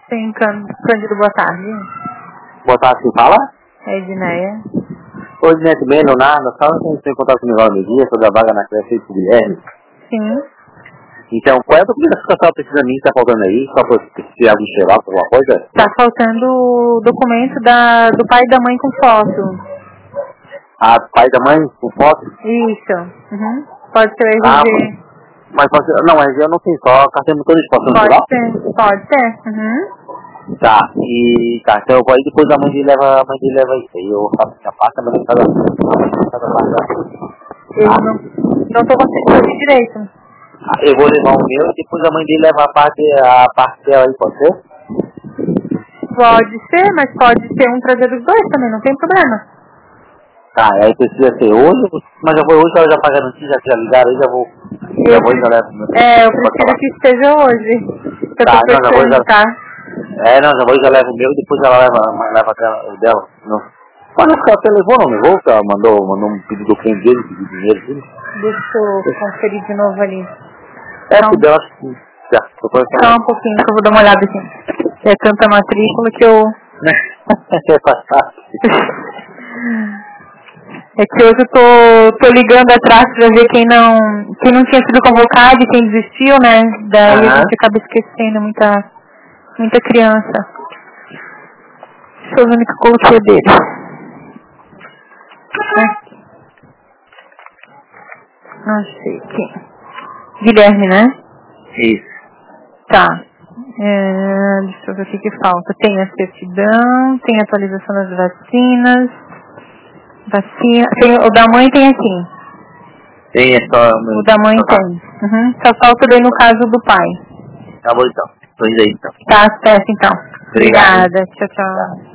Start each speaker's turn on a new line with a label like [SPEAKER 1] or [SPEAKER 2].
[SPEAKER 1] Sim, Cândido, boa tarde.
[SPEAKER 2] Boa tarde, quem fala?
[SPEAKER 1] É Edneia.
[SPEAKER 2] Oi, Edneia, tudo bem, Leonardo? Só que você contato comigo no dia sobre a vaga na creche de Guilherme.
[SPEAKER 1] Sim.
[SPEAKER 2] Então, qual é a documentação que a senhora precisa de mim que tá faltando aí? Só para se algum cheirar por alguma coisa?
[SPEAKER 1] Tá faltando o documento do pai e da mãe com foto.
[SPEAKER 2] Ah, pai da mãe com foto?
[SPEAKER 1] Isso. Uhum. Pode ser o
[SPEAKER 2] Ah,
[SPEAKER 1] RG.
[SPEAKER 2] mas pode ser, não, mas eu não tenho só carteira motorista, posso
[SPEAKER 1] Pode
[SPEAKER 2] lá?
[SPEAKER 1] ser, pode ser. Uhum.
[SPEAKER 2] Tá, e tá, então eu vou aí depois a mãe dele leva isso aí, eu faço minha parte, mas cada parte.
[SPEAKER 1] Eu não tô conseguindo ouvir direito.
[SPEAKER 2] Eu vou levar o meu e depois a mãe dele leva a parte dela aí, pode ser?
[SPEAKER 1] Pode ser, mas pode ser um trazer os dois também, não tem problema.
[SPEAKER 2] Tá, aí precisa ser hoje, mas eu vou hoje, ela já paga a notícia, já ligaram, aí já vou e já levo.
[SPEAKER 1] Eu prefiro que esteja hoje. Eu
[SPEAKER 2] Tá,
[SPEAKER 1] tô
[SPEAKER 2] não, já vou
[SPEAKER 1] pensando,
[SPEAKER 2] já.
[SPEAKER 1] tá?
[SPEAKER 2] Não, já vou já levo o meu e depois ela leva o dela. Não. Mas não, ela até levou, não levou? Ela mandou um pedido do cliente dele, pedido dinheiro, tudo.
[SPEAKER 1] Deixa eu conferir de novo ali.
[SPEAKER 2] O dela, já,
[SPEAKER 1] Só um pouquinho que eu vou dar uma olhada aqui. É tanta matrícula que eu... É que hoje eu tô ligando atrás pra ver quem não tinha sido convocado e quem desistiu, né? Daí a gente acaba esquecendo muita criança. Deixa eu ver no que eu coloquei dele. Achei aqui. Guilherme, né?
[SPEAKER 2] Isso.
[SPEAKER 1] Tá. Deixa eu ver o que falta. Tem a certidão, tem a atualização das vacinas. O da mãe tem aqui.
[SPEAKER 2] Tem, é só...
[SPEAKER 1] O da mãe tem. Uhum. Só falta daí no caso do pai.
[SPEAKER 2] Tá bom então. Tô indo aí então.
[SPEAKER 1] Tá certo então.
[SPEAKER 2] Obrigado.
[SPEAKER 1] Obrigada. Tchau, tchau.